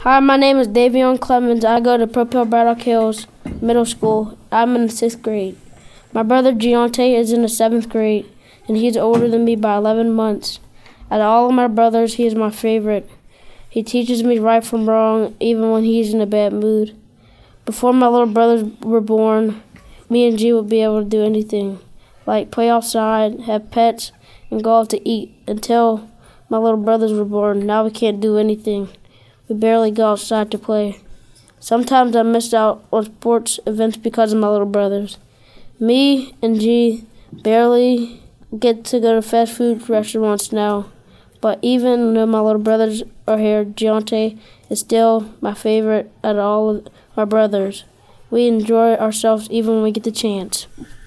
Hi, my name is Davion Clemens. I go to Propel Braddock Hills Middle School. I'm in the 6th grade. My brother Giante is in the 7th grade, and he's older than me by 11 months. Out of all of my brothers, he is my favorite. He teaches me right from wrong, even when he's in a bad mood. Before my little brothers were born, me and G would be able to do anything, like play outside, have pets, and go out to eat. Until my little brothers were born, now we can't do anything. We barely go outside to play. Sometimes I miss out on sports events because of my little brothers. Me and G barely get to go to fast food restaurants now. But even though my little brothers are here, Giante is still my favorite out of all of our brothers. We enjoy ourselves even when we get the chance.